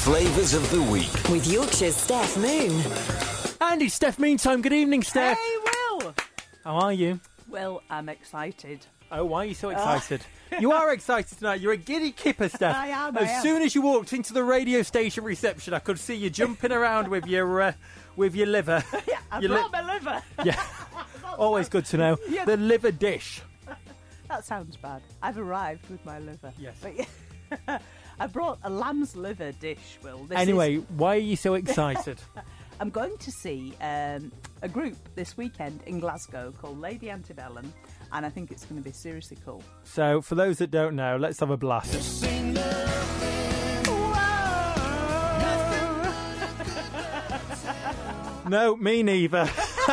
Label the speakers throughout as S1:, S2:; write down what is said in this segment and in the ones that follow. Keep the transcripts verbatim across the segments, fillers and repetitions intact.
S1: Flavours of the Week.
S2: With Yorkshire's Steph Moon.
S3: And it's Steph Meantime. Good evening, Steph.
S4: Hey, Will.
S3: How are you?
S4: Well, I'm excited.
S3: Oh, why are you so excited? You are excited tonight. You're a giddy kipper, Steph.
S4: I am,
S3: As
S4: I am.
S3: soon as you walked into the radio station reception, I could see you jumping around with your uh, with your liver.
S4: Yeah, I
S3: Your
S4: brought
S3: li-
S4: my liver.
S3: Yeah, always good to know.
S4: Yeah.
S3: The liver dish.
S4: That sounds bad. I've arrived with my liver.
S3: Yes.
S4: But yeah, I brought a lamb's liver dish, Will. This
S3: Anyway,
S4: is,
S3: why are you so excited?
S4: I'm going to see um, a group this weekend in Glasgow called Lady Antebellum, and I think it's going to be seriously cool.
S3: So, for those that don't know, let's have a blast. No, me neither.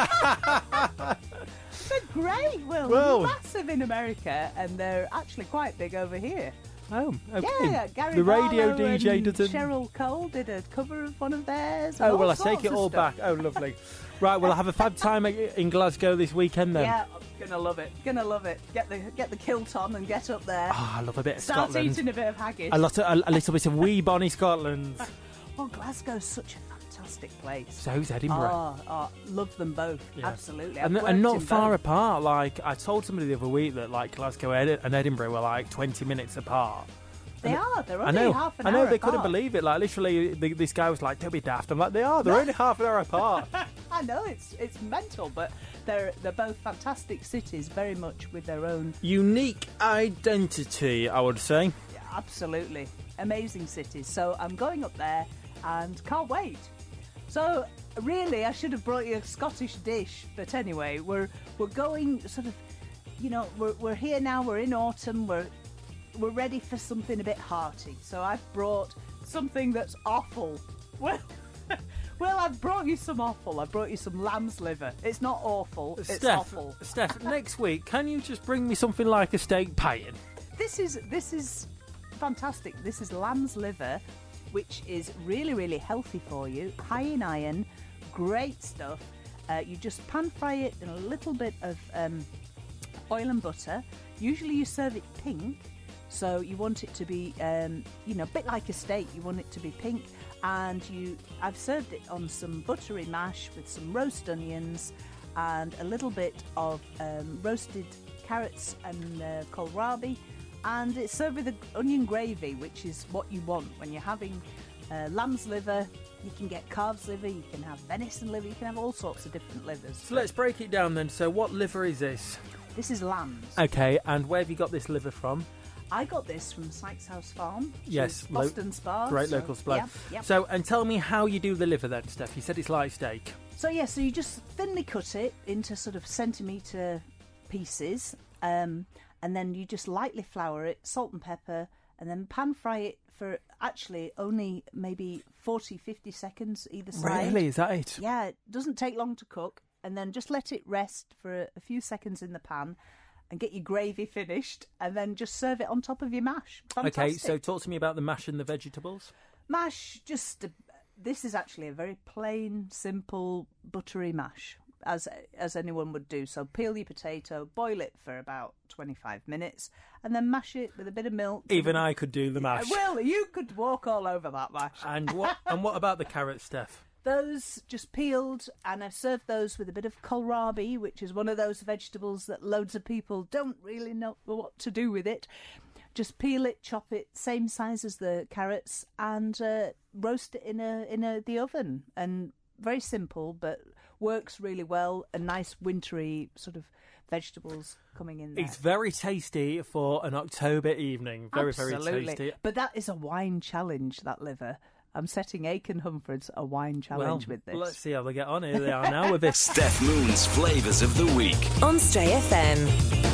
S4: They're great, Will.
S3: Well-
S4: Massive in America, and they're actually quite big over here.
S3: Oh, okay.
S4: Yeah, Gary
S3: the radio
S4: Barlow
S3: D J
S4: and
S3: doesn't.
S4: Cheryl Cole did a cover of one of theirs. and
S3: Oh,
S4: all
S3: well, I
S4: sorts
S3: take it
S4: of
S3: all
S4: stuff.
S3: back. Oh, lovely. Right, well, I have a fab time in Glasgow this weekend then.
S4: Yeah, I'm gonna love it. Gonna love it. Get the get the kilt on and get up there.
S3: Oh, I love a bit of
S4: Start
S3: Scotland.
S4: eating a bit of haggis.
S3: A, lot of, a, a little bit of wee bonny Scotland.
S4: Oh, Glasgow's such a fantastic place.
S3: So's Edinburgh.
S4: Oh, oh, love them both.
S3: Yeah.
S4: Absolutely.
S3: And,
S4: I've
S3: and
S4: worked
S3: not
S4: in
S3: far
S4: both.
S3: apart. Like, I told somebody the other week that, like, Glasgow Ed- and Edinburgh were, like, twenty minutes apart.
S4: They are. They're
S3: I
S4: only
S3: know,
S4: half an
S3: I know
S4: hour
S3: they couldn't
S4: apart.
S3: believe it. Like, literally, the, this guy was like, don't be daft. I'm like, they are. They're only half an hour apart.
S4: I know it's it's mental, but they're they're both fantastic cities, very much with their own.
S3: Unique identity, I would say.
S4: Yeah, absolutely amazing cities. So I'm going up there and can't wait. So really, I should have brought you a Scottish dish, but anyway, we're we're going sort of, you know, we're we're here now. We're in autumn. We're we're ready for something a bit hearty. So I've brought something that's awful. Well, well, I've brought you some awful. I brought you some lamb's liver. It's not awful. It's
S3: Steph,
S4: awful.
S3: Steph, next week, can you just bring me something like a steak pie?
S4: This is this is fantastic. This is lamb's liver, which is really really healthy for you, high in iron, great stuff. Uh, you just pan fry it in a little bit of um, oil and butter. Usually you serve it pink, so you want it to be um, you know, a bit like a steak. You want it to be pink, and you I've served it on some buttery mash with some roast onions and a little bit of um, roasted carrots and uh, kohlrabi. And it's served with an onion gravy, which is what you want when you're having uh, lamb's liver. You can get calf's liver, you can have venison liver, you can have all sorts of different livers.
S3: So let's break it down then. So what liver is this?
S4: This is lamb's.
S3: Okay, and where have you got this liver from?
S4: I got this from Sykes House Farm, which
S3: Yes,
S4: is
S3: lo-
S4: Boston Spa.
S3: Great
S4: so,
S3: local supply.
S4: Yep, yep.
S3: So, and tell me how you do the liver then, Steph. You said it's like steak.
S4: So yeah, so you just thinly cut it into sort of centimetre pieces, um, and then you just lightly flour it, salt and pepper, and then pan fry it for actually only maybe forty, fifty seconds either side.
S3: Really? Is that it?
S4: Yeah, it doesn't take long to cook, and then just let it rest for a, a few seconds in the pan and get your gravy finished, and then just serve it on top of your mash. Fantastic.
S3: Okay, so talk to me about the mash and the vegetables.
S4: Mash, just, uh, this is actually a very plain, simple, buttery mash, as as anyone would do. So peel your potato, boil it for about twenty-five minutes, and then mash it with a bit of milk.
S3: Even I could do the mash.
S4: Well, you could walk all over that mash.
S3: And what? And what about the carrots, Steph?
S4: Those just peeled, and I've served those with a bit of kohlrabi, which is one of those vegetables that loads of people don't really know what to do with it. Just peel it, chop it, same size as the carrots, and uh, roast it in a in a the oven. And very simple, but works really well. A nice wintry sort of vegetables coming in there.
S3: It's very tasty for an October evening. Very,
S4: Absolutely.
S3: very tasty.
S4: But that is a wine challenge, that liver. I'm setting Aiken Humfords a wine challenge
S3: well,
S4: with this.
S3: Let's see how they get on. Here they are now with this.
S1: Steph Moon's Flavours of the Week.
S2: On Stray F M.